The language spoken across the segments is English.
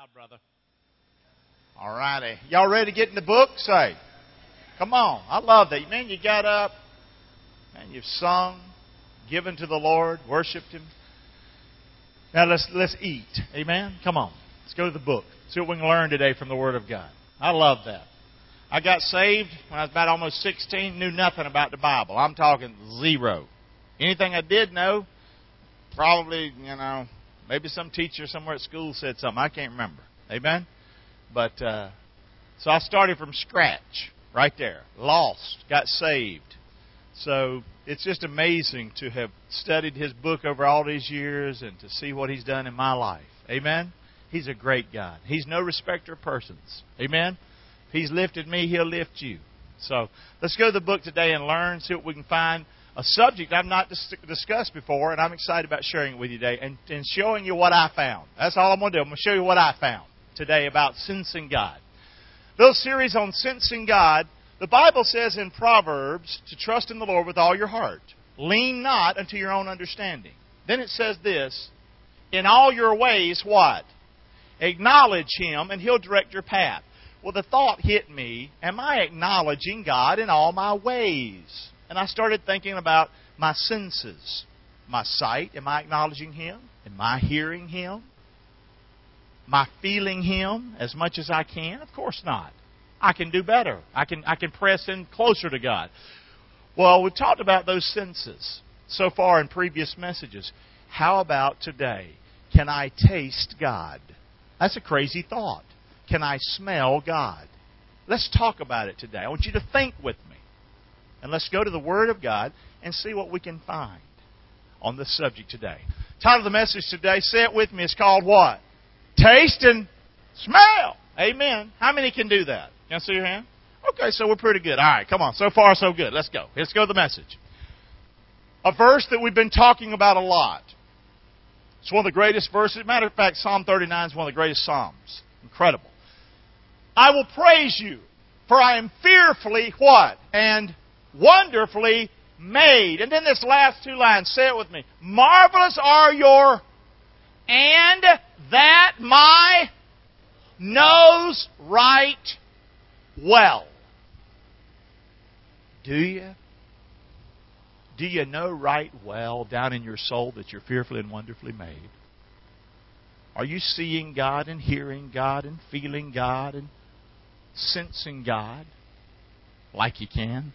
loud, brother. All righty. Y'all ready to get in the book? Say. Come on. I love that. Man, you got up. Man, you've sung, given to the Lord, worshiped Him. Now let's eat. Amen? Come on. Let's go to the book. See what we can learn today from the Word of God. I love that. I got saved when I was about almost 16, knew nothing about the Bible. I'm talking zero. Anything I did know, probably, maybe some teacher somewhere at school said something. I can't remember. Amen? But, so I started from scratch, right there. Lost, got saved. So it's just amazing to have studied His book over all these years and to see what He's done in my life. Amen? He's a great God. He's no respecter of persons. Amen? If He's lifted me, He'll lift you. So let's go to the book today and learn, see what we can find. A subject I've not discussed before, and I'm excited about sharing it with you today and showing you what I found. That's all I'm going to do. I'm going to show you what I found today about sensing God. Little series on sensing God. The Bible says in Proverbs to trust in the Lord with all your heart. Lean not unto your own understanding. Then it says this, in all your ways, what? Acknowledge Him and He'll direct your path. Well, the thought hit me, am I acknowledging God in all my ways? And I started thinking about my senses. My sight, am I acknowledging Him? Am I hearing Him? Am I feeling Him as much as I can? Of course not. I can do better. I can press in closer to God. Well, we've talked about those senses so far in previous messages. How about today? Can I taste God? That's a crazy thought. Can I smell God? Let's talk about it today. I want you to think with me. And let's go to the Word of God and see what we can find on this subject today. Title of the message today, say it with me, it's called what? Taste and smell. Amen. How many can do that? Can I see your hand? Okay, so we're pretty good. All right, come on. So far, so good. Let's go. Let's go to the message. A verse that we've been talking about a lot. It's one of the greatest verses. As a matter of fact, Psalm 39 is one of the greatest Psalms. Incredible. I will praise you, for I am fearfully what? And wonderfully made. And then this last two lines, say it with me. Marvelous are your, and that my knows right well. Do you? Do you know right well down in your soul that you're fearfully and wonderfully made? Are you seeing God and hearing God and feeling God and sensing God like you can?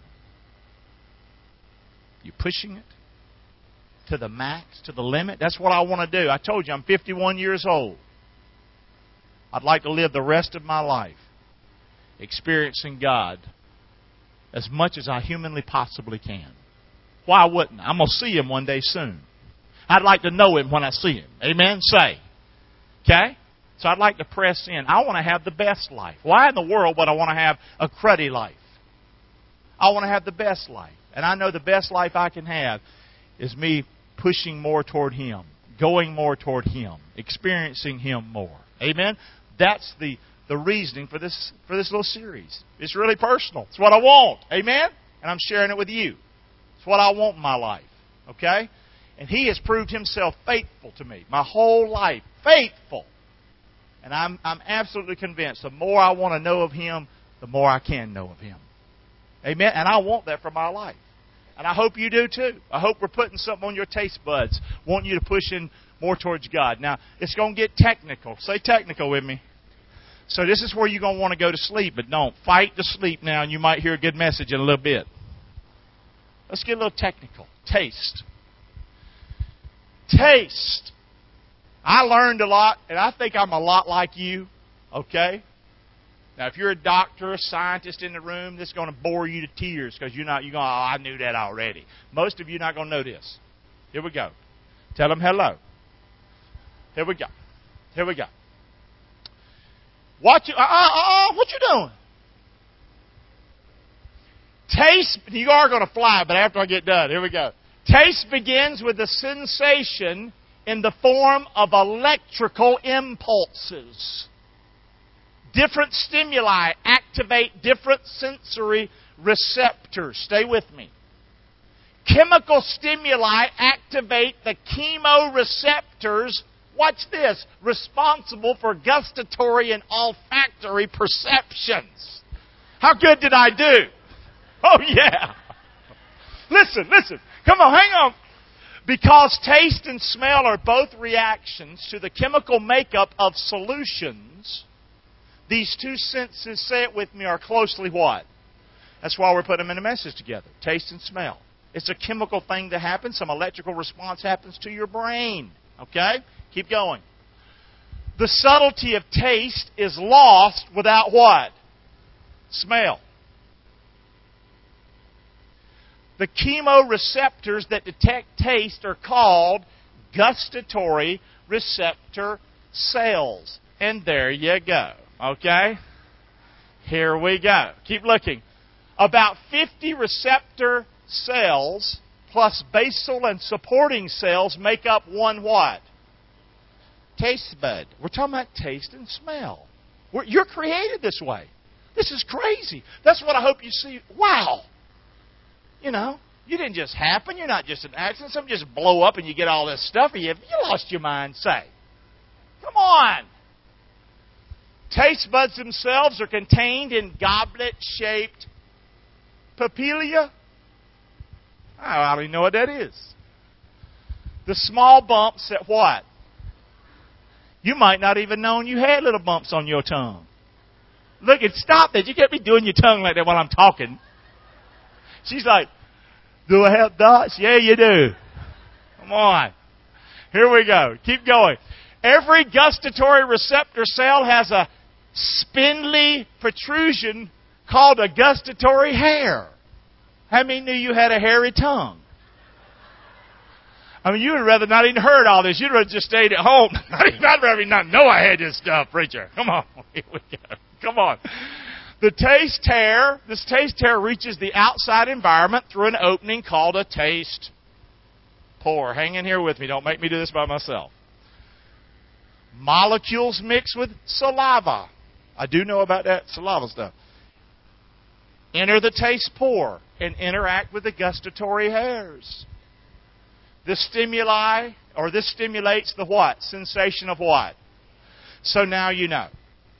You pushing it to the max, to the limit? That's what I want to do. I told you I'm 51 years old. I'd like to live the rest of my life experiencing God as much as I humanly possibly can. Why wouldn't I? I'm going to see Him one day soon. I'd like to know Him when I see Him. Amen? Say. Okay? So I'd like to press in. I want to have the best life. Why in the world would I want to have a cruddy life? I want to have the best life. And I know the best life I can have is me pushing more toward Him, going more toward Him, experiencing Him more. Amen? That's the reasoning for this little series. It's really personal. It's what I want. Amen? And I'm sharing it with you. It's what I want in my life. Okay? And He has proved Himself faithful to me my whole life. Faithful. And I'm absolutely convinced the more I want to know of Him, the more I can know of Him. Amen? And I want that for my life. And I hope you do too. I hope we're putting something on your taste buds, wanting you to push in more towards God. Now, it's going to get technical. Say technical with me. So this is where you're going to want to go to sleep, but don't. Fight to sleep now, and you might hear a good message in a little bit. Let's get a little technical. Taste. Taste. I learned a lot, and I think I'm a lot like you. Okay? Now, if you're a doctor, a scientist in the room, this is going to bore you to tears because you're going, oh, I knew that already. Most of you are not going to know this. Here we go. Tell them hello. Here we go. Here we go. What you doing? Taste, you are going to fly, but after I get done, here we go. Taste begins with a sensation in the form of electrical impulses. Different stimuli activate different sensory receptors. Stay with me. Chemical stimuli activate the chemoreceptors watch this, responsible for gustatory and olfactory perceptions. How good did I do? Oh, yeah. Listen. Come on, hang on. Because taste and smell are both reactions to the chemical makeup of solutions, these two senses, say it with me, are closely what? That's why we're putting them in a message together. Taste and smell. It's a chemical thing that happens. Some electrical response happens to your brain. Okay? Keep going. The subtlety of taste is lost without what? Smell. The chemoreceptors that detect taste are called gustatory receptor cells. And there you go. Okay? Here we go. Keep looking. About 50 receptor cells plus basal and supporting cells make up one what? Taste bud. We're talking about taste and smell. You're created this way. This is crazy. That's what I hope you see. Wow. You know, you didn't just happen. You're not just an accident. Something just blow up and you get all this stuff. You lost your mind, say. Come on. Taste buds themselves are contained in goblet-shaped papilla. I don't even know what that is. The small bumps at what? You might not even known you had little bumps on your tongue. Look, stop that. You can't be doing your tongue like that while I'm talking. She's like, do I have dots? Yeah, you do. Come on. Here we go. Keep going. Every gustatory receptor cell has a spindly protrusion called a gustatory hair. How many knew you had a hairy tongue? I mean, you would rather not even heard all this. You'd rather just stayed at home. I'd rather not know I had this stuff, preacher. Come on. Here we go. Come on. This taste hair reaches the outside environment through an opening called a taste pore. Hang in here with me. Don't make me do this by myself. Molecules mix with saliva. I do know about that saliva stuff. Enter the taste pore and interact with the gustatory hairs. This stimulates the what? Sensation of what? So now you know.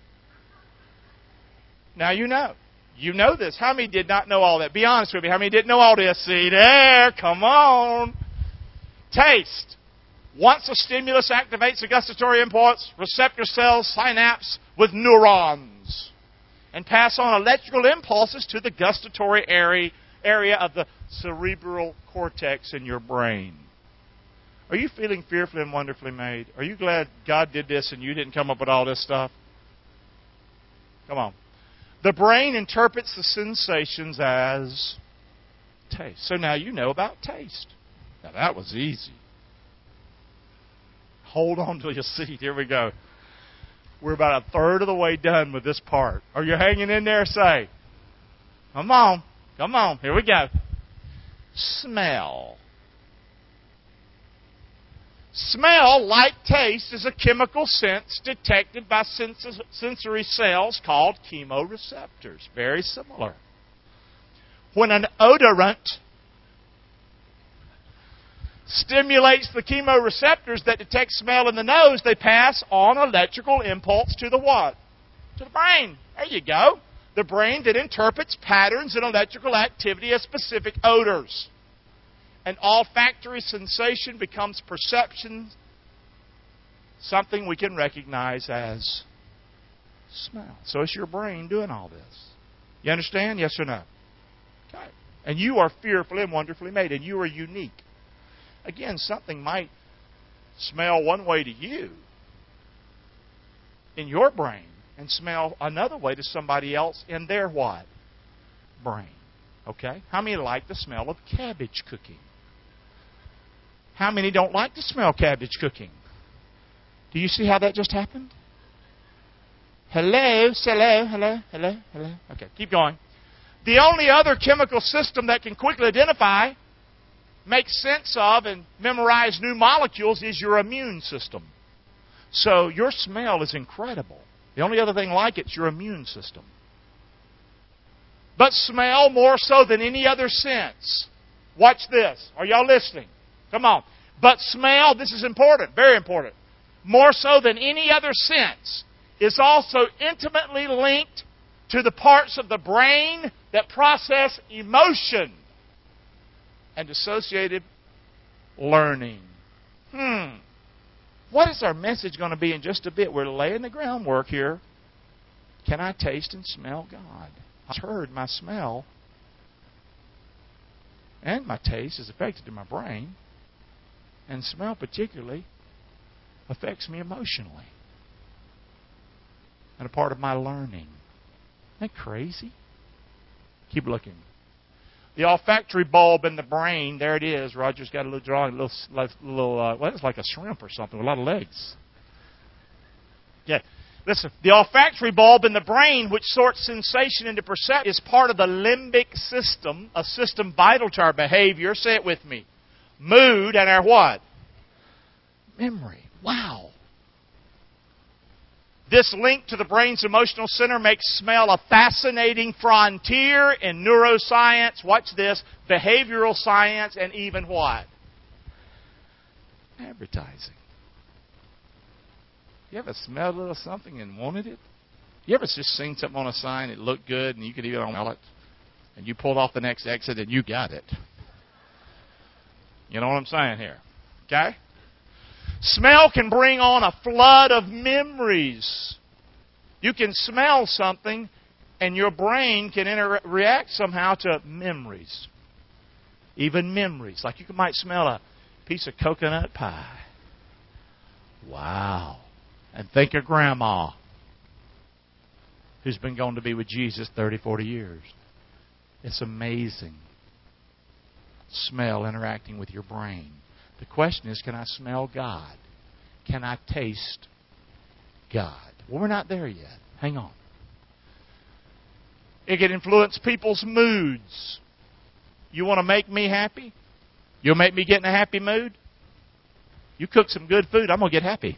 Now you know. You know this. How many did not know all that? Be honest with me. How many didn't know all this? See there. Come on. Taste. Once a stimulus activates the gustatory impulse, receptor cells synapse with neurons and pass on electrical impulses to the gustatory area of the cerebral cortex in your brain. Are you feeling fearfully and wonderfully made? Are you glad God did this and you didn't come up with all this stuff? Come on. The brain interprets the sensations as taste. So now you know about taste. Now that was easy. Hold on to your seat. Here we go. We're about a third of the way done with this part. Are you hanging in there? Say. Come on. Come on. Here we go. Smell. Smell, like taste, is a chemical sense detected by sensory cells called chemoreceptors. Very similar. When an odorant stimulates the chemoreceptors that detect smell in the nose, they pass on electrical impulse to the what? To the brain. There you go. The brain that interprets patterns in electrical activity as specific odors. An olfactory sensation becomes perception, something we can recognize as smell. So it's your brain doing all this. You understand? Yes or no? Okay. And you are fearfully and wonderfully made, and you are unique. Again, something might smell one way to you in your brain and smell another way to somebody else in their what? Brain. Okay? How many like the smell of cabbage cooking? How many don't like to smell cabbage cooking? Do you see how that just happened? Hello. Okay, keep going. The only other chemical system that can quickly identify, make sense of, and memorize new molecules is your immune system. So your smell is incredible. The only other thing like it's your immune system. But smell more so than any other sense. Watch this. Are y'all listening? Come on. But smell, this is important, very important. more so than any other sense, is also intimately linked to the parts of the brain that process emotion and associated learning. What is our message going to be in just a bit? We're laying the groundwork here. Can I taste and smell God? I've heard my smell and my taste is affected in my brain, and smell particularly affects me emotionally and a part of my learning. Isn't that crazy? Keep looking. The olfactory bulb in the brain, there it is. Roger's got a little drawing, well, it's like a shrimp or something with a lot of legs. Yeah. Listen, the olfactory bulb in the brain, which sorts sensation into perception, is part of the limbic system, a system vital to our behavior. Say it with me. Mood and our what? Memory. Wow. This link to the brain's emotional center makes smell a fascinating frontier in neuroscience, watch this, behavioral science, and even what? Advertising. You ever smelled a little something and wanted it? You ever just seen something on a sign, it looked good, and you could even smell it, and you pulled off the next exit and you got it? You know what I'm saying here? Okay? Smell can bring on a flood of memories. You can smell something, and your brain can react somehow to memories. Even memories. Like you might smell a piece of coconut pie. Wow. And think of Grandma, who's been going to be with Jesus 30, 40 years. It's amazing. Smell interacting with your brain. The question is, can I smell God? Can I taste God? Well, we're not there yet. Hang on. It can influence people's moods. You want to make me happy? You'll make me get in a happy mood? You cook some good food, I'm going to get happy.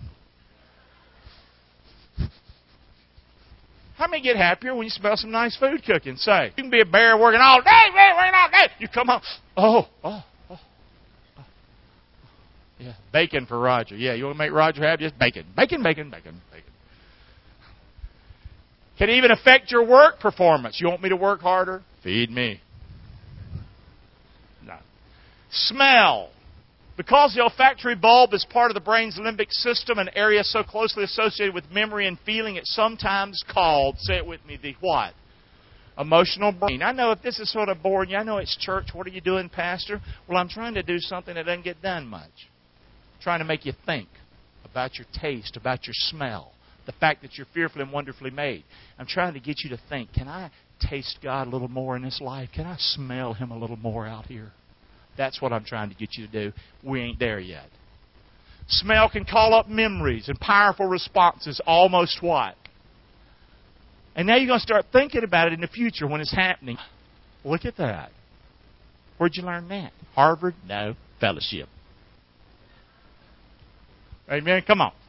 How many get happier when you smell some nice food cooking? Say, you can be a bear working all day, working all day. You come home, oh. Yeah, bacon for Roger. Yeah, you want to make Roger happy? Just bacon. Bacon. Can even affect your work performance. You want me to work harder? Feed me. No. Smell. Because the olfactory bulb is part of the brain's limbic system, an area so closely associated with memory and feeling, it's sometimes called, say it with me, the what? Emotional brain. I know if this is sort of boring you, I know it's church. What are you doing, Pastor? Well, I'm trying to do something that doesn't get done much. I'm trying to make you think about your taste, about your smell, the fact that you're fearfully and wonderfully made. I'm trying to get you to think, can I taste God a little more in this life? Can I smell Him a little more out here? That's what I'm trying to get you to do. We ain't there yet. Smell can call up memories and powerful responses, almost what? And now you're going to start thinking about it in the future when it's happening. Look at that. Where'd you learn that? Harvard? No. Fellowship. Amen? Come on.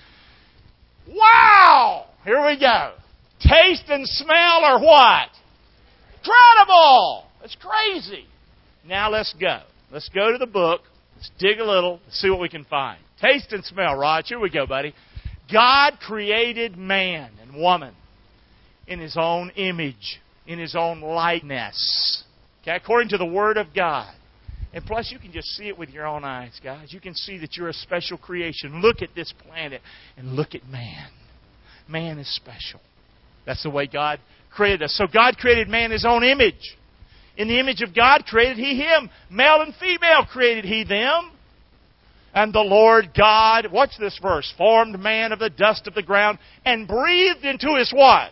Wow! Here we go. Taste and smell are what? Incredible! It's crazy. Now let's go. Let's go to the book. Let's dig a little. Let's see what we can find. Taste and smell, Rod. Here we go, buddy. God created man and woman in His own image, in His own likeness. Okay, according to the Word of God. And plus, you can just see it with your own eyes, guys. You can see that you're a special creation. Look at this planet and look at man. Man is special. That's the way God created us. So God created man in His own image. In the image of God created He him. Male and female created He them. And the Lord God, watch this verse, formed man of the dust of the ground and breathed into his what?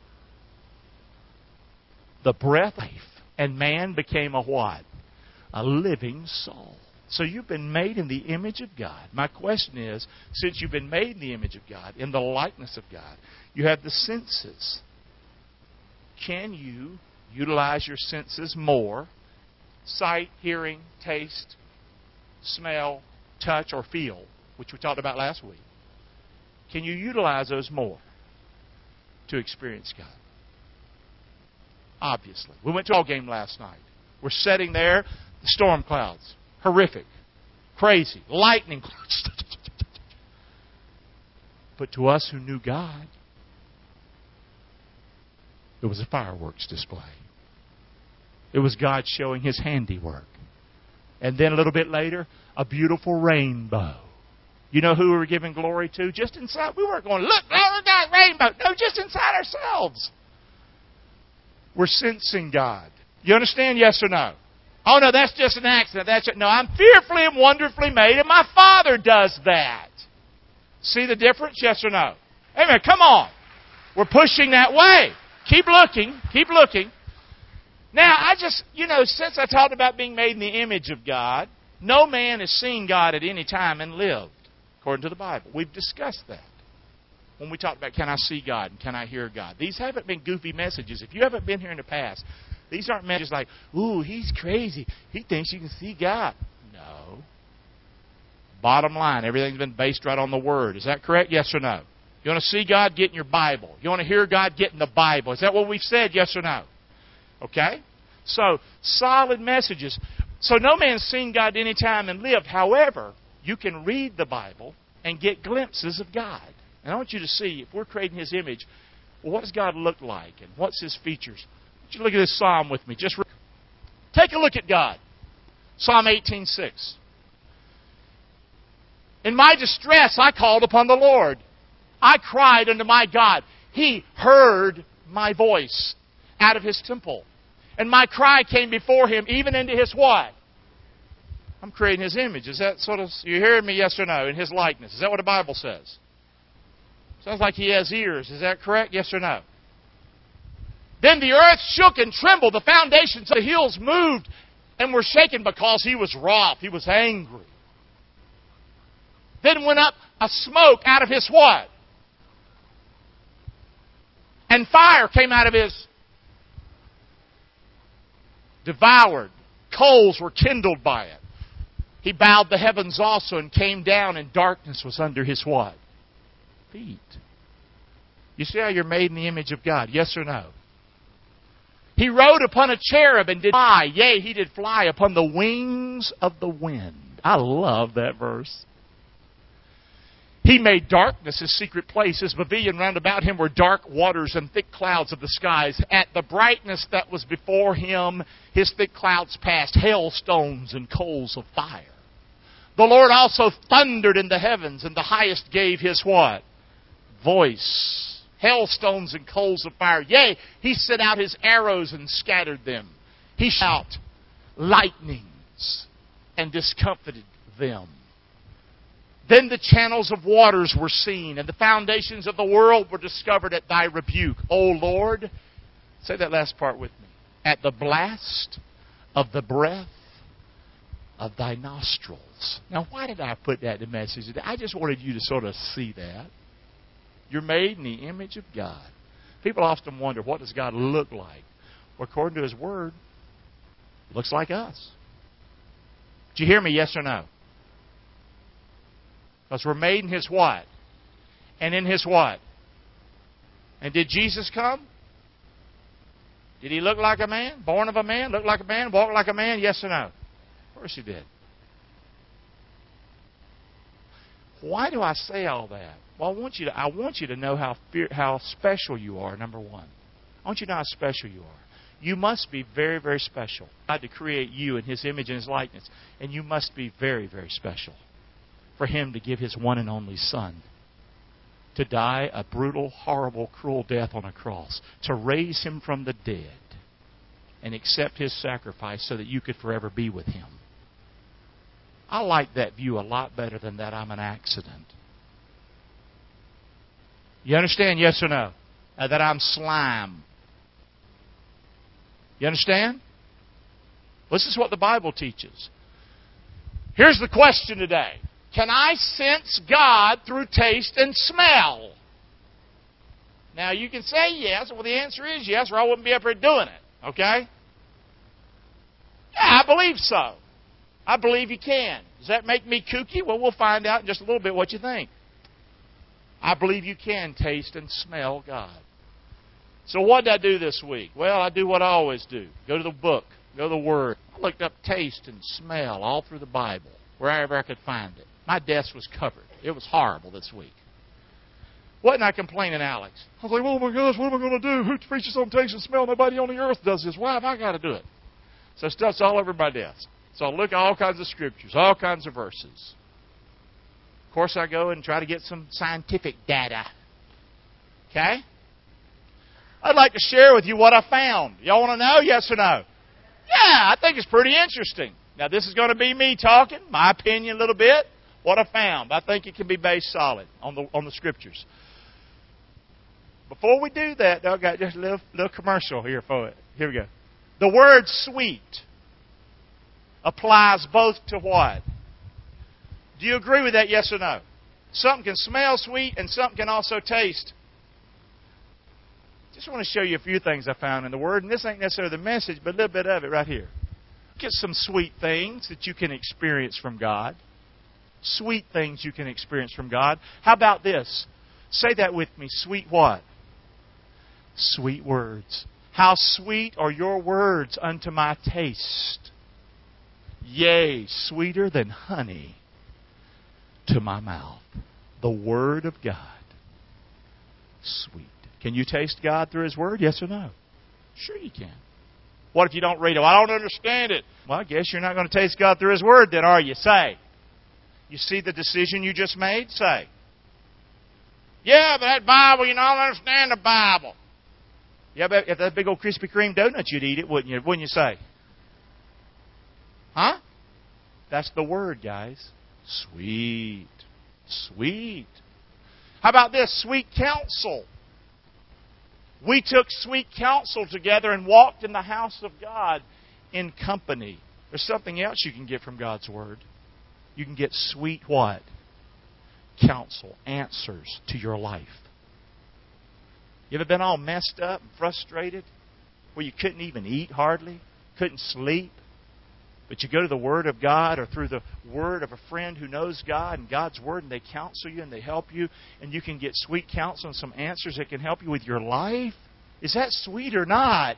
The breath of life. And man became a what? A living soul. So you've been made in the image of God. My question is, since you've been made in the image of God, in the likeness of God, you have the senses. Can you utilize your senses more? Sight, hearing, taste, smell, touch, or feel, which we talked about last week. Can you utilize those more to experience God? Obviously. We went to a ball game last night. We're sitting there, the storm clouds, horrific, crazy, lightning. But to us who knew God, it was a fireworks display. It was God showing His handiwork. And then a little bit later, a beautiful rainbow. You know who we were giving glory to? Just inside. We weren't going, look at that rainbow. No, just inside ourselves. We're sensing God. You understand? Yes or no? Oh, no, that's just an accident. No, I'm fearfully and wonderfully made, and my Father does that. See the difference? Yes or no? Amen. Come on. We're pushing that way. Keep looking. Keep looking. Now, since I talked about being made in the image of God, no man has seen God at any time and lived, according to the Bible. We've discussed that when we talked about can I see God and can I hear God. These haven't been goofy messages. If you haven't been here in the past, these aren't messages like, ooh, he's crazy. He thinks you can see God. No. Bottom line, everything's been based right on the Word. Is that correct? Yes or no? You want to see God? Get in your Bible. You want to hear God? Get in the Bible. Is that what we've said? Yes or no? Okay? So, solid messages. So, no man's seen God any time and lived. However, you can read the Bible and get glimpses of God. And I want you to see, if we're creating His image, well, what does God look like? And what's His features? I want you to look at this psalm with me. Just take a look at God. Psalm 18:6. In my distress, I called upon the Lord. I cried unto my God. He heard my voice out of His temple. And my cry came before Him, even into His what? I'm creating His image. Is that sort of, you hearing me, yes or no? In His likeness. Is that what the Bible says? Sounds like He has ears. Is that correct? Yes or no? Then the earth shook and trembled. The foundations of the hills moved and were shaken because He was wroth. He was angry. Then went up a smoke out of His what? And fire came out of His devoured. Coals were kindled by it. He bowed the heavens also and came down, and darkness was under His what? Feet. You see how you're made in the image of God? Yes or no? He rode upon a cherub and did fly. Yea, He did fly upon the wings of the wind. I love that verse. He made darkness His secret place. His pavilion round about Him were dark waters and thick clouds of the skies. At the brightness that was before Him, His thick clouds passed, hailstones and coals of fire. The Lord also thundered in the heavens, and the highest gave His what? Voice. Hailstones and coals of fire. Yea, He sent out His arrows and scattered them. He shot lightnings and discomfited them. Then the channels of waters were seen, and the foundations of the world were discovered at Thy rebuke. O Lord, say that last part with me. At the blast of the breath of Thy nostrils. Now, why did I put that in the message? I just wanted you to sort of see that. You're made in the image of God. People often wonder, what does God look like? Well, according to His Word, He looks like us. Did you hear me, yes or no? Because we're made in His what? And in His what? And did Jesus come? Did He look like a man? Born of a man? Look like a man? Walk like a man? Yes or no? Of course He did. Why do I say all that? Well, I want you to know how special you are, number one. I want you to know how special you are. You must be very, very special. God to create you in His image and His likeness. And you must be very, very special for Him to give His one and only Son to die a brutal, horrible, cruel death on a cross, to raise Him from the dead and accept His sacrifice so that you could forever be with Him. I like that view a lot better than that I'm an accident. You understand, yes or no? That I'm slime. You understand? This is what the Bible teaches. Here's the question today. Can I sense God through taste and smell? Now, you can say yes. Well, the answer is yes, or I wouldn't be up here doing it. Okay? Yeah, I believe so. I believe you can. Does that make me kooky? Well, we'll find out in just a little bit what you think. I believe you can taste and smell God. So what did I do this week? Well, I do what I always do. Go to the book. Go to the Word. I looked up taste and smell all through the Bible, wherever I could find it. My desk was covered. It was horrible this week. Wasn't I complaining, Alex? I was like, oh my gosh, what am I going to do? Who preaches on taste and smell? Nobody on the earth does this. Why have I got to do it? So stuff's all over my desk. So I look at all kinds of scriptures, all kinds of verses. Of course, I go and try to get some scientific data. Okay? I'd like to share with you what I found. Y'all want to know? Yes or no? Yeah, I think it's pretty interesting. Now, this is going to be me talking, my opinion a little bit, what I found. I think it can be based solid on the Scriptures. Before we do that, I've got just a little commercial here for it. Here we go. The word sweet applies both to what? Do you agree with that, yes or no? Something can smell sweet and something can also taste. Just want to show you a few things I found in the Word, and this ain't necessarily the message, but a little bit of it right here. Look at some sweet things that you can experience from God. Sweet things you can experience from God. How about this? Say that with me. Sweet what? Sweet words. How sweet are your words unto my taste. Yea, sweeter than honey to my mouth. The Word of God. Sweet. Can you taste God through His Word? Yes or no? Sure you can. What if you don't read it? Well, I don't understand it. Well, I guess you're not going to taste God through His Word then, are you? Say. You see the decision you just made? Say. Yeah, but that Bible, you know, I don't understand the Bible. Yeah, but if that big old Krispy Kreme donut, you'd eat it, wouldn't you? Wouldn't you say? Huh? That's the Word, guys. Sweet. Sweet. How about this? Sweet counsel. We took sweet counsel together and walked in the house of God in company. There's something else you can get from God's Word. You can get sweet what? Counsel, answers to your life. You ever been all messed up and frustrated where you couldn't even eat hardly, couldn't sleep? But you go to the Word of God or through the Word of a friend who knows God and God's Word, and they counsel you and they help you, and you can get sweet counsel and some answers that can help you with your life. Is that sweet or not?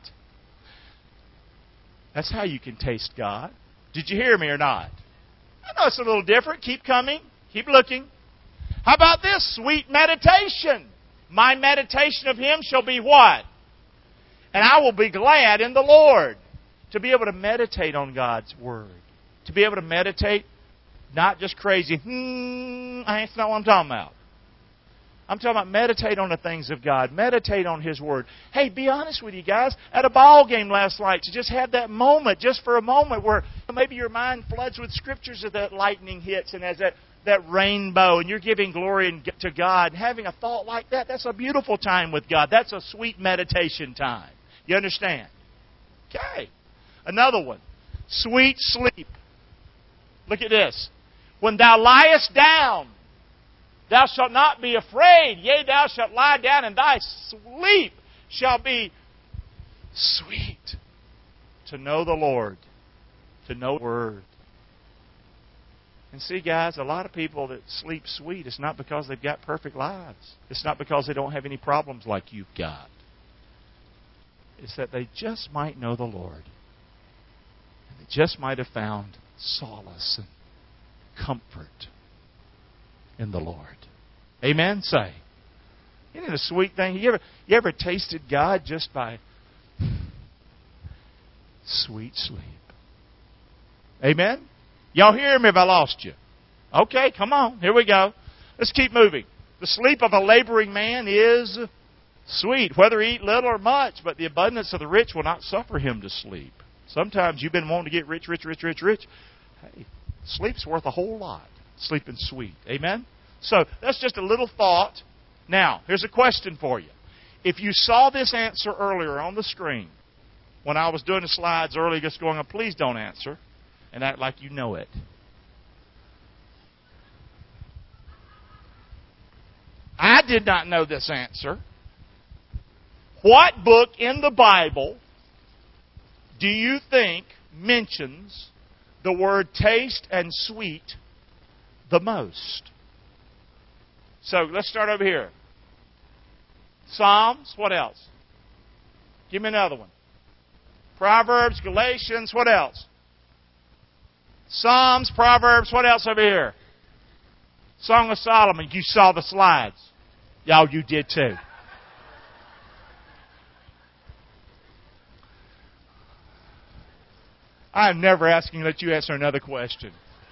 That's how you can taste God. Did you hear me or not? I know it's a little different. Keep coming. Keep looking. How about this? Sweet meditation. My meditation of Him shall be what? And I will be glad in the Lord. To be able to meditate on God's Word. To be able to meditate, not just crazy, that's not what I'm talking about. I'm talking about meditate on the things of God. Meditate on His Word. Hey, be honest with you guys. At a ball game last night, to just have that moment, just for a moment, where maybe your mind floods with Scriptures as that lightning hits and as that rainbow, and you're giving glory to God. And having a thought like that, that's a beautiful time with God. That's a sweet meditation time. You understand? Okay. Another one. Sweet sleep. Look at this. When thou liest down, thou shalt not be afraid. Yea, thou shalt lie down, and thy sleep shall be sweet. To know the Lord. To know the Word. And see, guys, a lot of people that sleep sweet, it's not because they've got perfect lives. It's not because they don't have any problems like you've got. It's that they just might know the Lord. They just might have found solace and comfort in the Lord. Amen? Say. Isn't it a sweet thing? You ever tasted God just by sweet sleep? Amen? Y'all hear me if I lost you? Okay, come on. Here we go. Let's keep moving. The sleep of a laboring man is sweet, whether he eat little or much, but the abundance of the rich will not suffer him to sleep. Sometimes you've been wanting to get rich. Hey, sleep's worth a whole lot. Sleeping sweet. Amen? So, that's just a little thought. Now, here's a question for you. If you saw this answer earlier on the screen, when I was doing the slides earlier, just going, please don't answer, and act like you know it. I did not know this answer. What book in the Bible do you think mentions the word taste and sweet the most? So let's start over here. Psalms, what else? Give me another one. Proverbs, Galatians, what else? Psalms, Proverbs, what else over here? Song of Solomon, you saw the slides. Y'all, you did too. I'm never asking that you answer another question.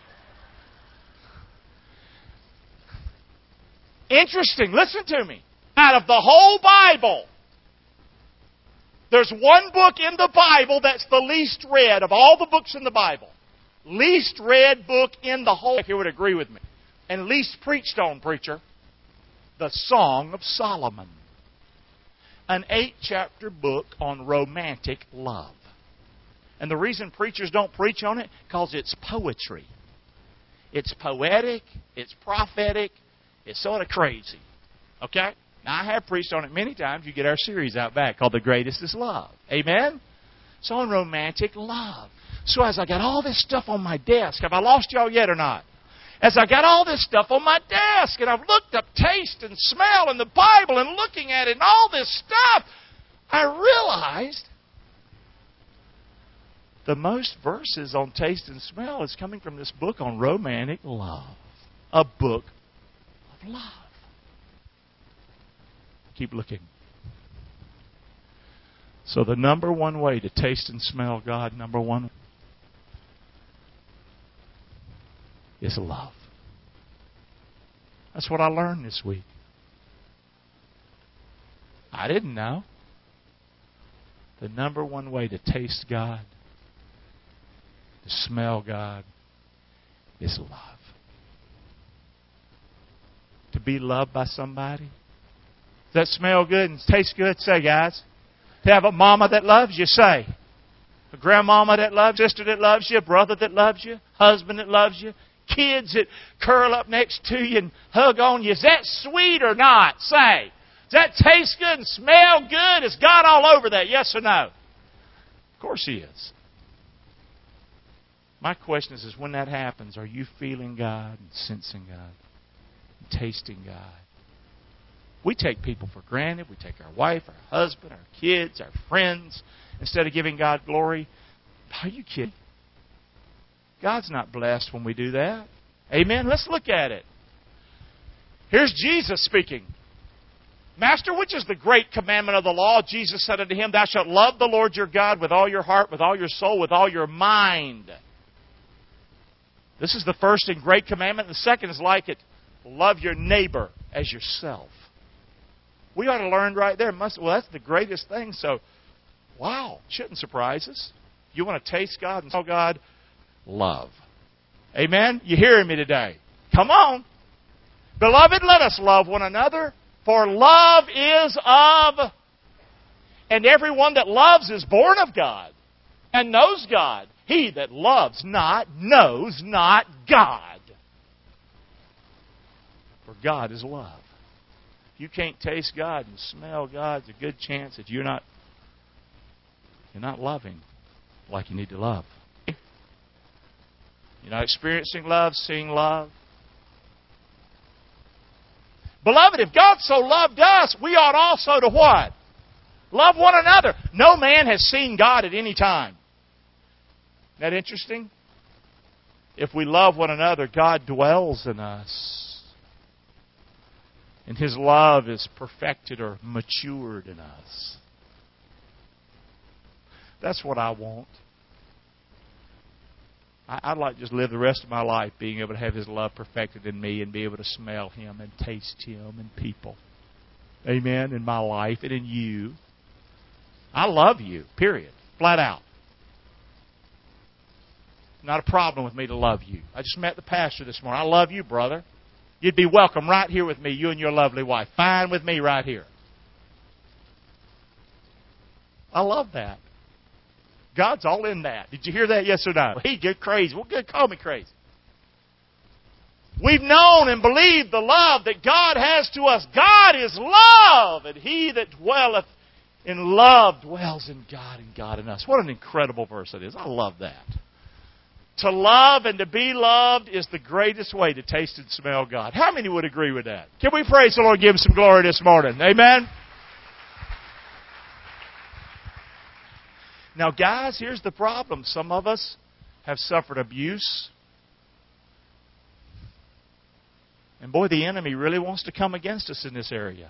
Interesting. Listen to me. Out of the whole Bible, there's one book in the Bible that's the least read of all the books in the Bible. Least read book in the whole... If you would agree with me. And least preached on, preacher. The Song of Solomon. An 8-chapter book on romantic love. And the reason preachers don't preach on it, because it's poetry. It's poetic. It's prophetic. It's sort of crazy. Okay? Now, I have preached on it many times. You get our series out back called The Greatest is Love. Amen? It's on romantic love. So as I got all this stuff on my desk, have I lost y'all yet or not? As I got all this stuff on my desk, and I've looked up taste and smell in the Bible and looking at it and all this stuff, I realized the most verses on taste and smell is coming from this book on romantic love. A book of love. Keep looking. So the number one way to taste and smell God, number one, is love. That's what I learned this week. I didn't know. The number one way to taste God, to smell God, is love. To be loved by somebody. Does that smell good and taste good? Say, guys. To have a mama that loves you, say. A grandmama that loves you, sister that loves you, a brother that loves you, husband that loves you, kids that curl up next to you and hug on you. Is that sweet or not? Say. Does that taste good and smell good? Is God all over that? Yes or no? Of course He is. My question is when that happens, are you feeling God and sensing God and tasting God? We take people for granted. We take our wife, our husband, our kids, our friends, instead of giving God glory. Are you kidding? God's not blessed when we do that. Amen? Let's look at it. Here's Jesus speaking. Master, which is the great commandment of the law? Jesus said unto him, Thou shalt love the Lord your God with all your heart, with all your soul, with all your mind. This is the first and great commandment. The second is like it. Love your neighbor as yourself. We ought to learn right there. Well, that's the greatest thing. So, wow, shouldn't surprise us. You want to taste God and smell God? Love. Amen? You hearing me today? Come on. Beloved, let us love one another, for love is of, and everyone that loves is born of God and knows God. He that loves not knows not God. For God is love. If you can't taste God and smell God, there's a good chance that you're not loving like you need to love. You're not experiencing love, seeing love. Beloved, if God so loved us, we ought also to what? Love one another. No man has seen God at any time. Isn't that interesting? If we love one another, God dwells in us. And His love is perfected or matured in us. That's what I want. I'd like to just live the rest of my life being able to have His love perfected in me and be able to smell Him and taste Him in people. Amen? In my life and in you. I love you, period. Flat out. Not a problem with me to love you. I just met the pastor this morning. I love you, brother. You'd be welcome right here with me, you and your lovely wife. Fine with me right here. I love that. God's all in that. Did you hear that? Yes or no? He get crazy. Well, good. Call me crazy. We've known and believed the love that God has to us. God is love, and He that dwelleth in love dwells in God and God in us. What an incredible verse it is. I love that. To love and to be loved is the greatest way to taste and smell God. How many would agree with that? Can we praise the Lord and give Him some glory this morning? Amen? Now, guys, here's the problem. Some of us have suffered abuse And boy, the enemy really wants to come against us in this area.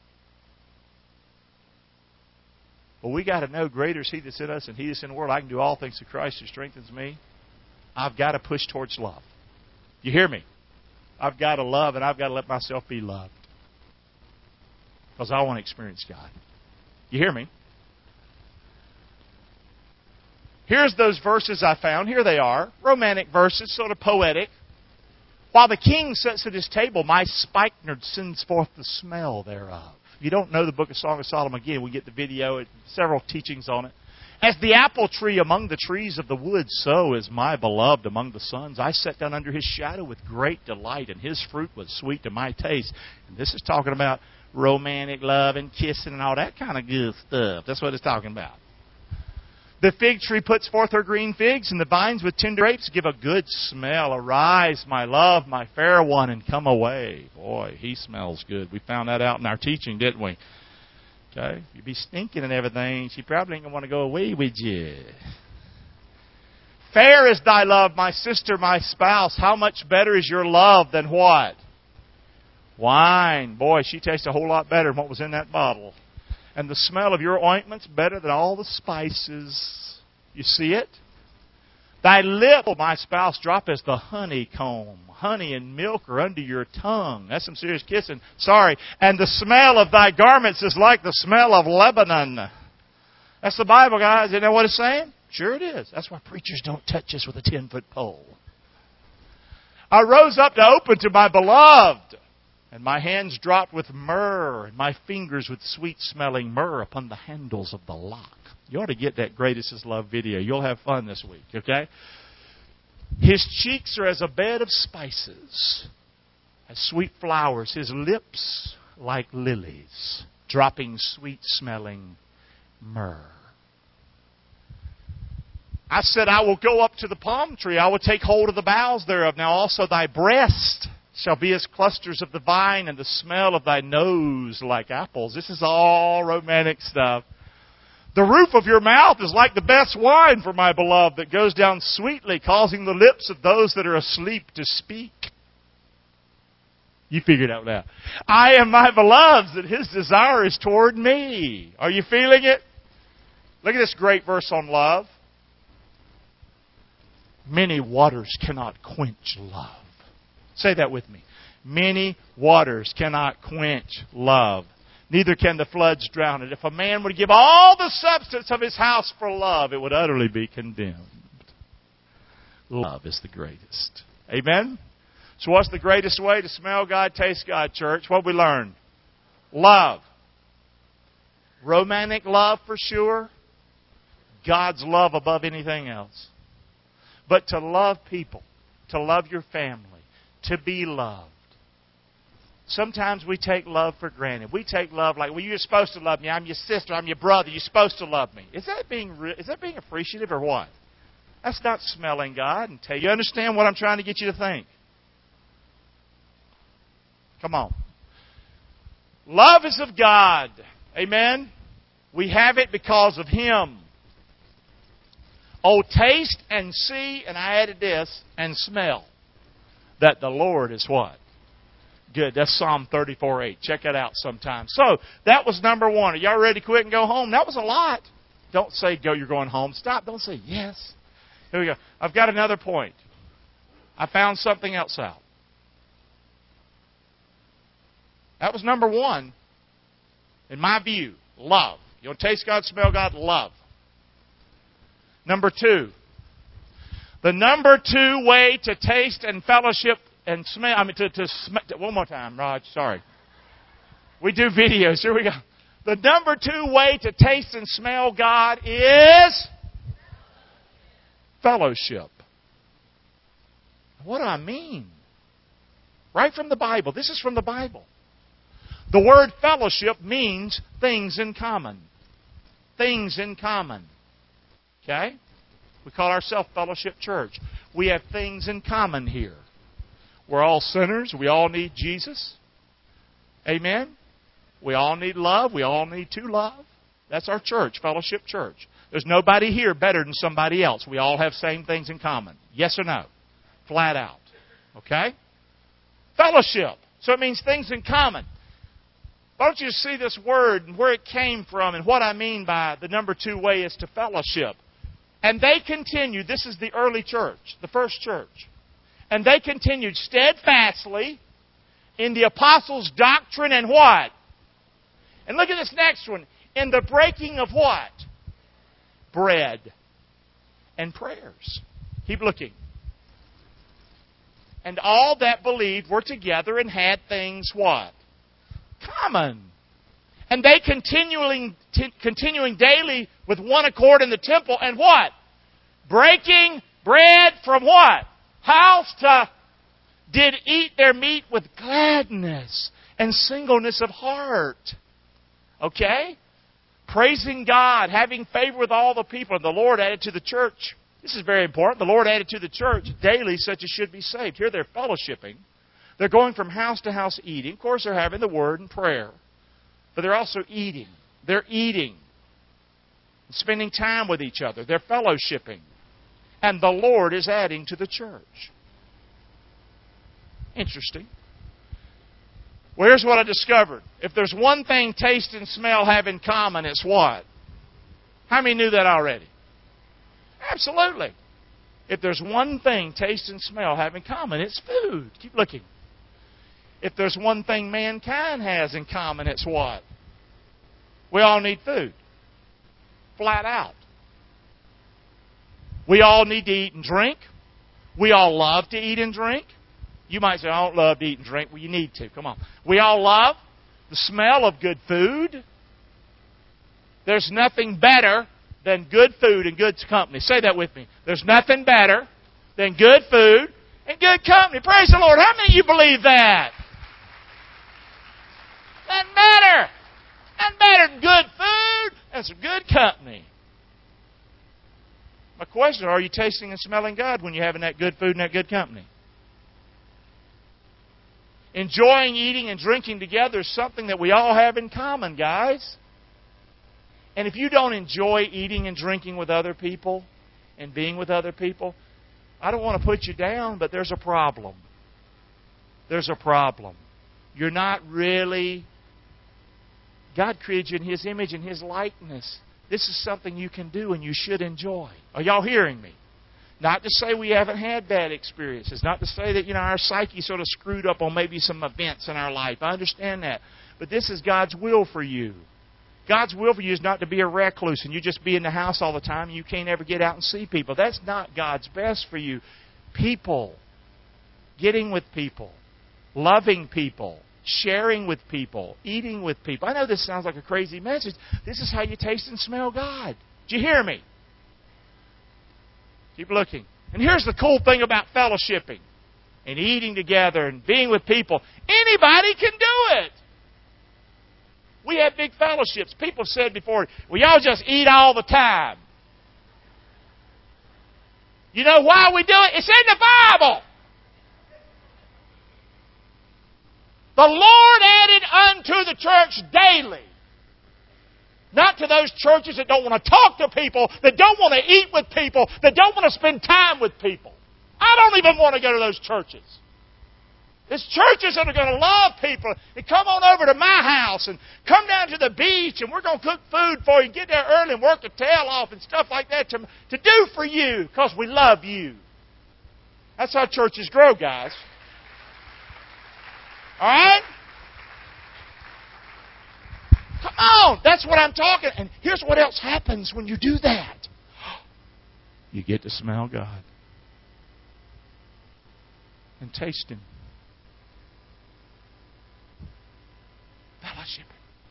But we got to know greater is He that's in us and He that's in the world. I can do all things through Christ who strengthens me. I've got to push towards love. You hear me? I've got to love, and I've got to let myself be loved. Because I want to experience God. You hear me? Here's those verses I found. Here they are. Romantic verses, sort of poetic. While the king sits at his table, my spikenard sends forth the smell thereof. If you don't know the book of Song of Solomon, again, we get the video, several teachings on it. As the apple tree among the trees of the wood, so is my beloved among the sons. I sat down under his shadow with great delight, and his fruit was sweet to my taste. And this is talking about romantic love and kissing and all that kind of good stuff. That's what it's talking about. The fig tree puts forth her green figs, and the vines with tender grapes give a good smell. Arise, my love, my fair one, and come away. Boy, he smells good. We found that out in our teaching, didn't we? Okay, you'd be stinking and everything. She probably ain't going to want to go away with you. Fair is thy love, my sister, my spouse. How much better is your love than what? Wine. Boy, she tastes a whole lot better than what was in that bottle. And the smell of your ointment's better than all the spices. You see it? Thy lip, my spouse, drop as the honeycomb. Honey and milk are under your tongue. That's some serious kissing. Sorry. And the smell of thy garments is like the smell of Lebanon. That's the Bible, guys. Isn't that what it's saying? Sure it is. That's why preachers don't touch us with a 10-foot pole. I rose up to open to my beloved, and my hands dropped with myrrh, and my fingers with sweet-smelling myrrh upon the handles of the lock. You ought to get that Greatest is Love video. You'll have fun this week, okay? His cheeks are as a bed of spices, as sweet flowers. His lips like lilies, dropping sweet-smelling myrrh. I said, I will go up to the palm tree. I will take hold of the boughs thereof. Now also thy breast shall be as clusters of the vine, and the smell of thy nose like apples. This is all romantic stuff. The roof of your mouth is like the best wine for my beloved, that goes down sweetly, causing the lips of those that are asleep to speak. You figured out now. I am my beloved's, and his desire is toward me. Are you feeling it? Look at this great verse on love. Many waters cannot quench love. Say that with me. Many waters cannot quench love. Neither can the floods drown it. If a man would give all the substance of his house for love, it would utterly be condemned. Love is the greatest. Amen? So what's the greatest way to smell God, taste God, church? What we learn? Love. Romantic love for sure. God's love above anything else. But to love people, to love your family, to be loved. Sometimes we take love for granted. We take love like, well, you're supposed to love me. I'm your sister. I'm your brother. You're supposed to love me. Is that being appreciative or what? That's not smelling God. And you understand what I'm trying to get you to think? Come on. Love is of God. Amen? We have it because of Him. Oh, taste and see, and I added this, and smell that the Lord is what? Good. That's Psalm 34:8. Check it out sometime. So, that was number one. Are y'all ready to quit and go home? That was a lot. Don't say, go, you're going home. Stop. Don't say, yes. Here we go. I've got another point. I found something else out. That was number one. In my view, love. You want to taste God, smell God? Love. Number two. The number two way to taste and fellowship and smell. One more time, Raj. Sorry. We do videos. Here we go. The number two way to taste and smell God is fellowship. What do I mean? Right from the Bible. This is from the Bible. The word fellowship means things in common. Things in common. Okay? We call ourselves Fellowship Church. We have things in common here. We're all sinners. We all need Jesus. Amen? We all need love. We all need to love. That's our church, Fellowship Church. There's nobody here better than somebody else. We all have same things in common. Yes or no? Flat out. Okay? Fellowship. So it means things in common. Don't you see this word and where it came from and what I mean by the number 2 way is to fellowship. And they continued, this is the early church, the first church. And they continued steadfastly in the apostles' doctrine and what? And look at this next one. In the breaking of what? Bread and prayers. Keep looking. And all that believed were together and had things what? Common. And they continuing daily with one accord in the temple and what? Breaking bread from what? House to did eat their meat with gladness and singleness of heart. Okay? Praising God, having favor with all the people. And the Lord added to the church. This is very important. The Lord added to the church daily such as should be saved. Here they're fellowshipping. They're going from house to house eating. Of course, they're having the Word and prayer. But they're also eating. They're eating. Spending time with each other. They're fellowshipping. And the Lord is adding to the church. Interesting. Well, here's what I discovered. If there's one thing taste and smell have in common, it's what? How many knew that already? Absolutely. If there's one thing taste and smell have in common, it's food. Keep looking. If there's one thing mankind has in common, it's what? We all need food. Flat out. We all need to eat and drink. We all love to eat and drink. You might say, I don't love to eat and drink. Well, you need to. Come on. We all love the smell of good food. There's nothing better than good food and good company. Say that with me. There's nothing better than good food and good company. Praise the Lord. How many of you believe that? Nothing better. Nothing better than good food and some good company. My question, are you tasting and smelling God when you're having that good food and that good company? Enjoying eating and drinking together is something that we all have in common, guys. And if you don't enjoy eating and drinking with other people and being with other people, I don't want to put you down, but there's a problem. There's a problem. You're not really... God created you in His image and His likeness. This is something you can do and you should enjoy. Are y'all hearing me? Not to say we haven't had bad experiences. Not to say that, our psyche sort of screwed up on maybe some events in our life. I understand that. But this is God's will for you. God's will for you is not to be a recluse and you just be in the house all the time and you can't ever get out and see people. That's not God's best for you. People. Getting with people. Loving people. Sharing with people. Eating with people. I know this sounds like a crazy message. This is how you taste and smell God. Did you hear me? Keep looking. And here's the cool thing about fellowshipping and eating together and being with people. Anybody can do it. We have big fellowships. People have said before, well, y'all just eat all the time. You know why we do it? It's in the Bible. The Lord added unto the church daily. Not to those churches that don't want to talk to people, that don't want to eat with people, that don't want to spend time with people. I don't even want to go to those churches. It's churches that are going to love people and come on over to my house and come down to the beach and we're going to cook food for you, get there early and work your tail off and stuff like that to do for you because we love you. That's how churches grow, guys. All right? Come on. That's what I'm talking. And here's what else happens when you do that. You get to smell God. And taste Him. Fellowship.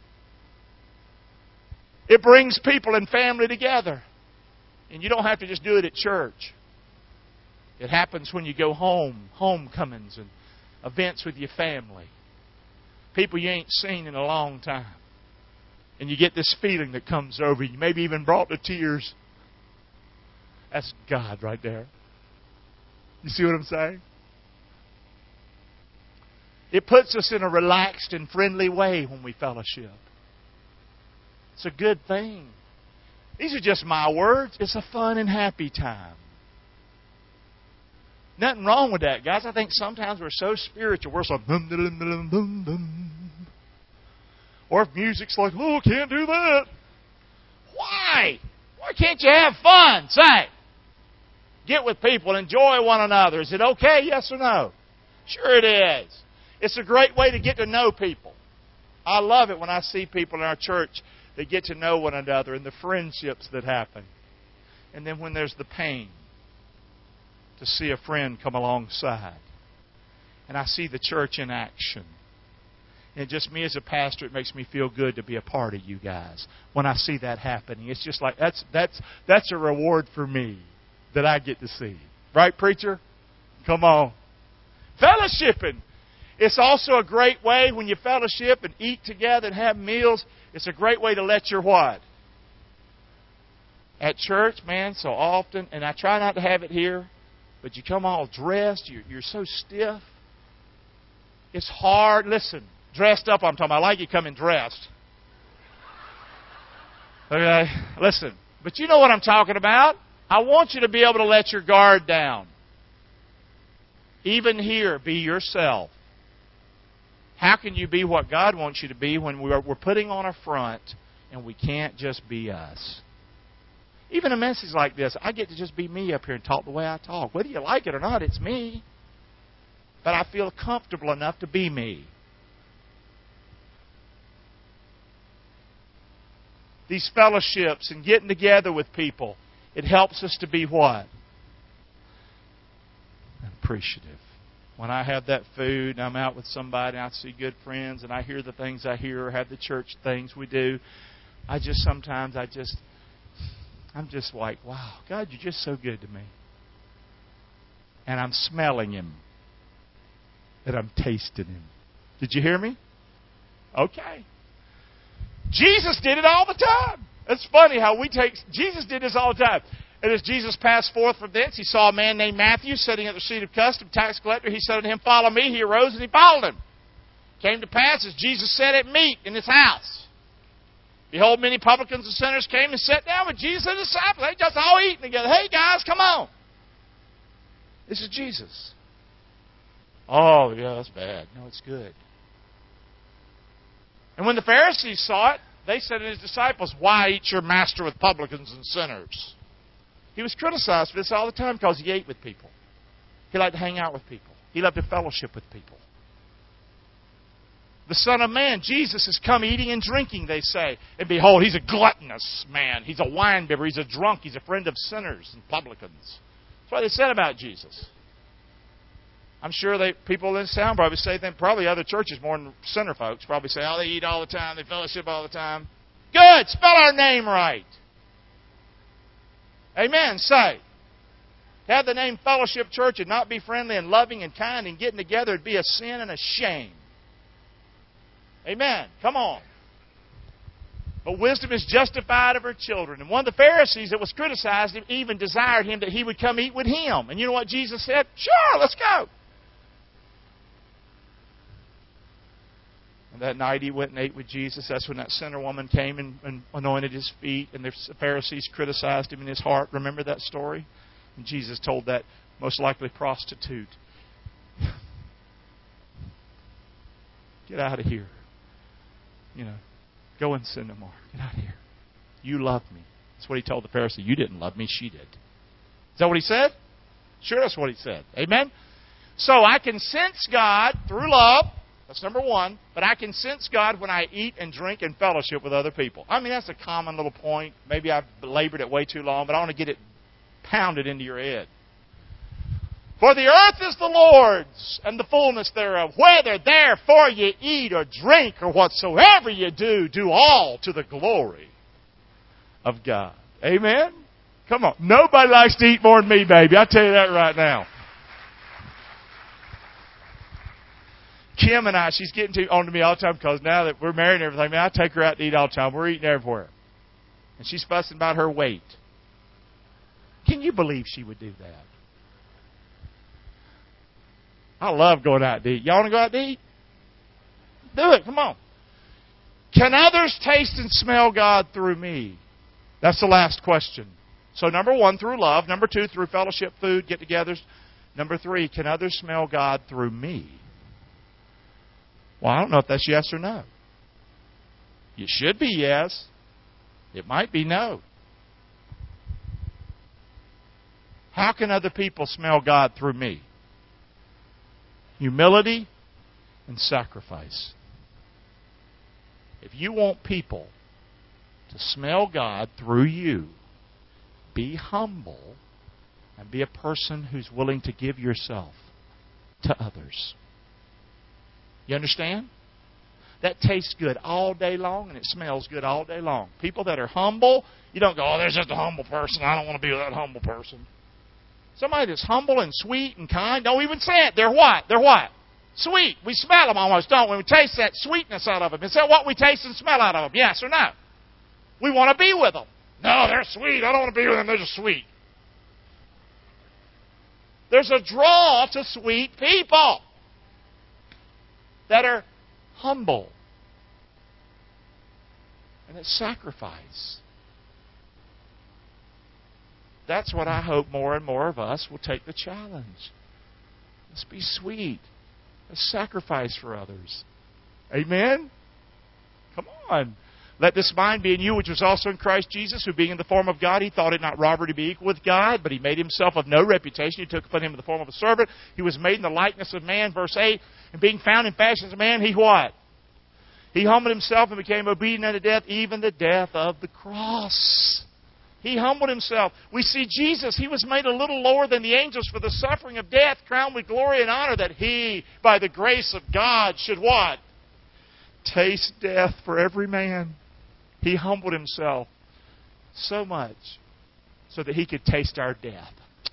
It brings people and family together. And you don't have to just do it at church. It happens when you go home, homecomings and events with your family. People you ain't seen in a long time. And you get this feeling that comes over you. Maybe even brought to tears. That's God right there. You see what I'm saying? It puts us in a relaxed and friendly way when we fellowship. It's a good thing. These are just my words. It's a fun and happy time. Nothing wrong with that, guys. I think sometimes we're so spiritual. We're so boom, boom, boom, boom, boom. Or if music's like, oh, can't do that. Why? Why can't you have fun? Say. Get with people. Enjoy one another. Is it okay? Yes or no? Sure it is. It's a great way to get to know people. I love it when I see people in our church that get to know one another and the friendships that happen. And then when there's the pain, to see a friend come alongside. And I see the church in action. And just me as a pastor, it makes me feel good to be a part of you guys. When I see that happening, it's just like, that's a reward for me that I get to see. Right, preacher? Come on. Fellowshipping. It's also a great way when you fellowship and eat together and have meals. It's a great way to let your what? At church, man, so often, and I try not to have it here, but you come all dressed, you're so stiff. It's hard. Listen, dressed up I'm talking about. I like you coming dressed. Okay? Listen, but you know what I'm talking about. I want you to be able to let your guard down. Even here, be yourself. How can you be what God wants you to be when we're putting on a front and we can't just be us? Even a message like this, I get to just be me up here and talk the way I talk. Whether you like it or not, it's me. But I feel comfortable enough to be me. These fellowships and getting together with people, it helps us to be what? Appreciative. When I have that food and I'm out with somebody and I see good friends and I hear the things I hear or have the church things we do, I'm just like, wow, God, you're just so good to me. And I'm smelling Him. And I'm tasting Him. Did you hear me? Okay. Jesus did it all the time. It's funny how Jesus did this all the time. And as Jesus passed forth from thence, He saw a man named Matthew sitting at the seat of custom, tax collector. He said unto him, follow me. He arose and he followed Him. Came to pass as Jesus sat at meat in His house. Behold, many publicans and sinners came and sat down with Jesus and His disciples. They just all eating together. Hey, guys, come on. This is Jesus. Oh, yeah, that's bad. No, it's good. And when the Pharisees saw it, they said to His disciples, why eat your master with publicans and sinners? He was criticized for this all the time because He ate with people. He liked to hang out with people. He loved to fellowship with people. The Son of Man, Jesus, has come eating and drinking, they say. And behold, He's a gluttonous man. He's a winebibber. He's a drunk. He's a friend of sinners and publicans. That's what they said about Jesus. I'm sure people in this town probably say that. Probably other churches more than sinner folks probably say, oh, they eat all the time. They fellowship all the time. Good. Spell our name right. Amen. Say. To have the name Fellowship Church and not be friendly and loving and kind and getting together would be a sin and a shame. Amen. Come on. But wisdom is justified of her children. And one of the Pharisees that was criticized Him even desired Him that he would come eat with him. And you know what Jesus said? Sure, let's go. And that night He went and ate with Jesus. That's when that sinner woman came and anointed His feet. And the Pharisees criticized Him in his heart. Remember that story? And Jesus told that most likely prostitute, get out of here. Go and sin no more. Get out of here. You love me. That's what He told the Pharisee. You didn't love me. She did. Is that what He said? Sure, that's what He said. Amen? So I can sense God through love. That's number one. But I can sense God when I eat and drink and fellowship with other people. I mean, that's a common little point. Maybe I've belabored it way too long, but I want to get it pounded into your head. For the earth is the Lord's, and the fullness thereof. Whether therefore you eat or drink or whatsoever you do, do all to the glory of God. Amen? Come on. Nobody likes to eat more than me, baby. I tell you that right now. Kim and I, she's getting on to me all the time because now that we're married and everything, man, I take her out to eat all the time. We're eating everywhere. And she's fussing about her weight. Can you believe she would do that? I love going out to eat. Y'all want to go out to eat? Do it. Come on. Can others taste and smell God through me? That's the last question. So number one, through love. Number two, through fellowship, food, get-togethers. Number 3, can others smell God through me? Well, I don't know if that's yes or no. It should be yes. It might be no. How can other people smell God through me? Humility and sacrifice. If you want people to smell God through you, be humble and be a person who's willing to give yourself to others. You understand? That tastes good all day long and it smells good all day long. People that are humble, you don't go, oh, there's just a humble person. I don't want to be with that humble person. Somebody that's humble and sweet and kind, don't even say it. They're what? They're what? Sweet. We smell them almost, don't we? We taste that sweetness out of them. Is that what we taste and smell out of them? Yes or no? We want to be with them. No, they're sweet. I don't want to be with them. They're just sweet. There's a draw to sweet people that are humble. And it's sacrifice. That's what I hope more and more of us will take the challenge. Let's be sweet. Let's sacrifice for others. Amen? Come on. Let this mind be in you, which was also in Christ Jesus, who being in the form of God, he thought it not robbery to be equal with God, but he made himself of no reputation. He took upon him the form of a servant. He was made in the likeness of man, verse 8. And being found in fashion as a man, he what? He humbled himself and became obedient unto death, even the death of the cross. He humbled himself. We see Jesus, he was made a little lower than the angels for the suffering of death, crowned with glory and honor, that he, by the grace of God, should what? Taste death for every man. He humbled himself so much so that he could taste our death.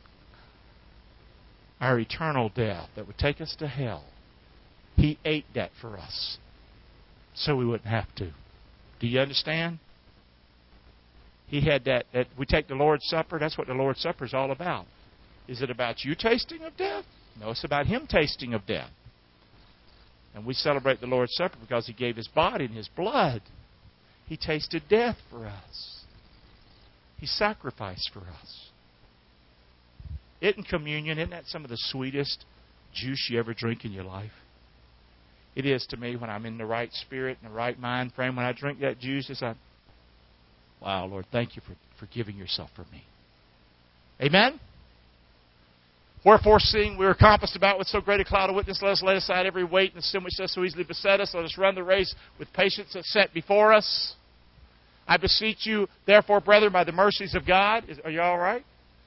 Our eternal death that would take us to hell. He ate that for us so we wouldn't have to. Do you understand? He had that we take the Lord's Supper. That's what the Lord's Supper is all about. Is it about you tasting of death? No, it's about him tasting of death. And we celebrate the Lord's Supper because he gave his body and his blood. He tasted death for us. He sacrificed for us. Isn't communion, isn't that some of the sweetest juice you ever drink in your life? It is to me when I'm in the right spirit and the right mind frame. When I drink that juice, it's like, wow, Lord, thank you for giving yourself for me. Amen? Wherefore, seeing we are compassed about with so great a cloud of witness, let us lay aside every weight and the sin which does so easily beset us. Let us run the race with patience that's set before us. I beseech you, therefore, brethren, by the mercies of God. Are you all right?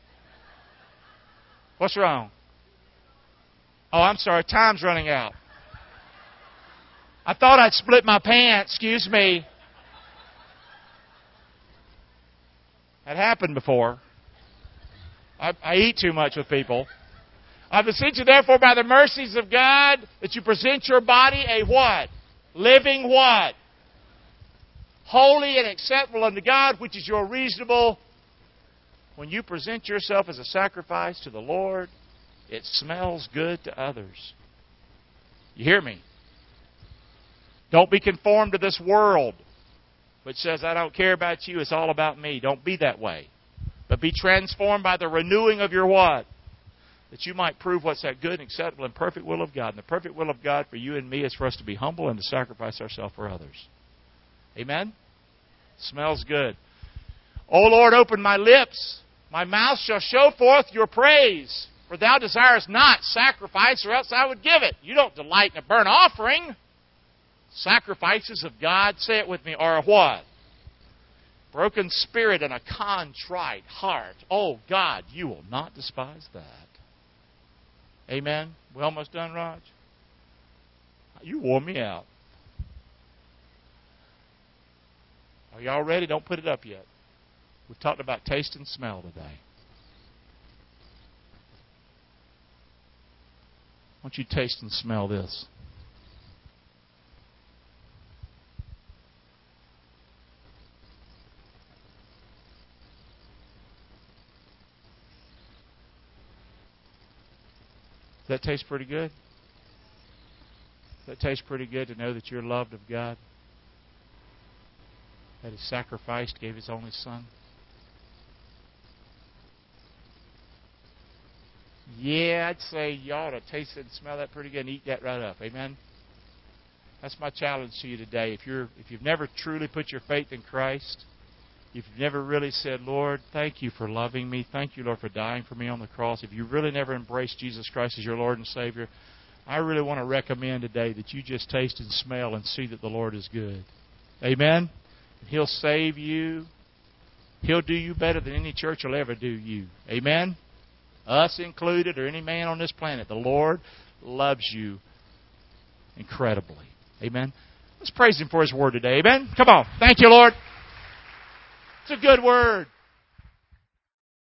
What's wrong? Oh, I'm sorry. Time's running out. I thought I'd split my pants. Excuse me. That happened before. I eat too much with people. I beseech you, therefore, by the mercies of God, that you present your body a what? Living what? Holy and acceptable unto God, which is your reasonable. When you present yourself as a sacrifice to the Lord, it smells good to others. You hear me? Don't be conformed to this world, which says, I don't care about you, it's all about me. Don't be that way. But be transformed by the renewing of your what? That you might prove what's that good and acceptable and perfect will of God. And the perfect will of God for you and me is for us to be humble and to sacrifice ourselves for others. Amen? Smells good. O Lord, open my lips. My mouth shall show forth your praise. For thou desirest not sacrifice, or else I would give it. You don't delight in a burnt offering. Sacrifices of God, say it with me, are a what? Broken spirit and a contrite heart. Oh, God, you will not despise that. Amen? We almost done, Raj? You wore me out. Are y'all ready? Don't put it up yet. We've talked about taste and smell today. I want you to taste and smell this. Does that taste pretty good? Does that taste pretty good to know that you're loved of God? That He sacrificed, gave His only Son? Yeah, I'd say you ought to taste it and smell that pretty good and eat that right up. Amen? That's my challenge to you today. If you've never truly put your faith in Christ, if you've never really said, Lord, thank you for loving me. Thank you, Lord, for dying for me on the cross. If you really never embraced Jesus Christ as your Lord and Savior, I really want to recommend today that you just taste and smell and see that the Lord is good. Amen? He'll save you. He'll do you better than any church will ever do you. Amen? Us included, or any man on this planet. The Lord loves you incredibly. Amen? Let's praise Him for His Word today. Amen? Come on. Thank you, Lord. It's a good Word.